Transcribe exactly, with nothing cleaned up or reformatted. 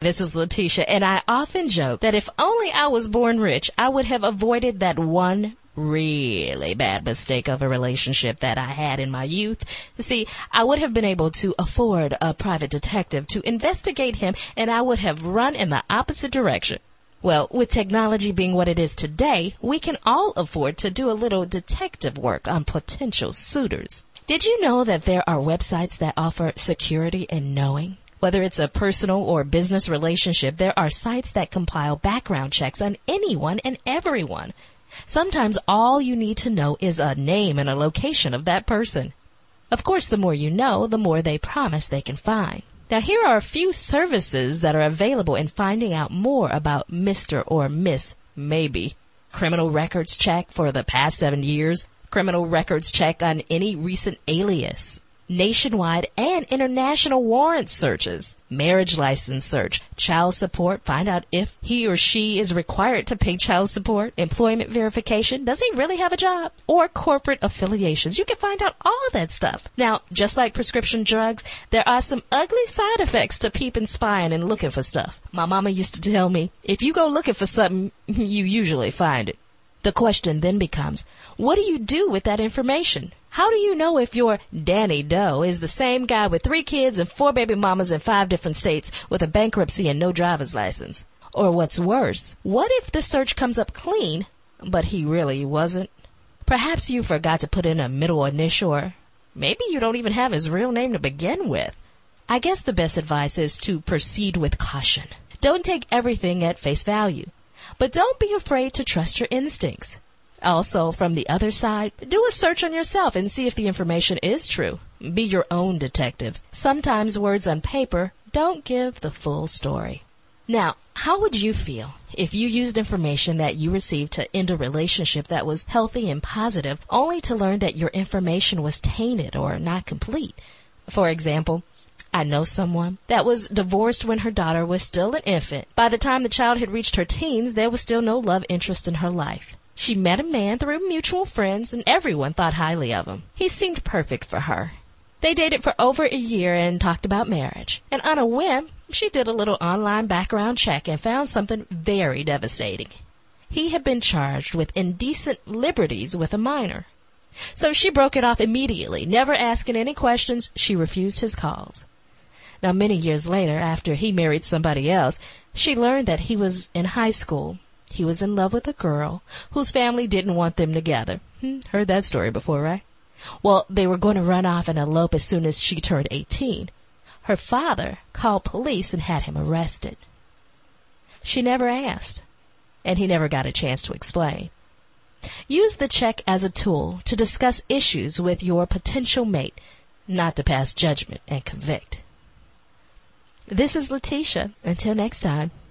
This is Letitia, and I often joke that if only I was born rich, I would have avoided that one really bad mistake of a relationship that I had in my youth. See, I would have been able to afford a private detective to investigate him, and I would have run in the opposite direction. Well, with technology being what it is today, we can all afford to do a little detective work on potential suitors. Did you know that there are websites that offer security in knowing? Whether it's a personal or business relationship, there are sites that compile background checks on anyone and everyone. Sometimes all you need to know is a name and a location of that person. Of course, the more you know, the more they promise they can find. Now, here are a few services that are available in finding out more about Mister or Miss Maybe. Criminal records check for the past seven years. Criminal records check on any recent alias. Nationwide and international warrant searches, marriage license search, child support, find out if he or she is required to pay child support, employment verification, does he really have a job, or corporate affiliations. You can find out all that stuff. Now, just like prescription drugs, there are some ugly side effects to peeping, spying, and looking for stuff. My mama used to tell me, if you go looking for something, you usually find it. The question then becomes, what do you do with that information? How do you know if your Danny Doe is the same guy with three kids and four baby mamas in five different states with a bankruptcy and no driver's license? Or what's worse, what if the search comes up clean, but he really wasn't? Perhaps you forgot to put in a middle initial, or maybe you don't even have his real name to begin with. I guess the best advice is to proceed with caution. Don't take everything at face value, but don't be afraid to trust your instincts. Also, from the other side, do a search on yourself and see if the information is true. Be your own detective. Sometimes words on paper don't give the full story. Now, how would you feel if you used information that you received to end a relationship that was healthy and positive, only to learn that your information was tainted or not complete? For example, I know someone that was divorced when her daughter was still an infant. By the time the child had reached her teens, there was still no love interest in her life. She met a man through mutual friends, and everyone thought highly of him. He seemed perfect for her. They dated for over a year and talked about marriage. And on a whim, she did a little online background check and found something very devastating. He had been charged with indecent liberties with a minor. So she broke it off immediately, never asking any questions. She refused his calls. Now, many years later, after he married somebody else, she learned that he was in high school. He was in love with a girl whose family didn't want them together. Hmm, heard that story before, right? Well, they were going to run off and elope as soon as she turned eighteen. Her father called police and had him arrested. She never asked, and he never got a chance to explain. Use the check as a tool to discuss issues with your potential mate, not to pass judgment and convict. This is Letitia. Until next time.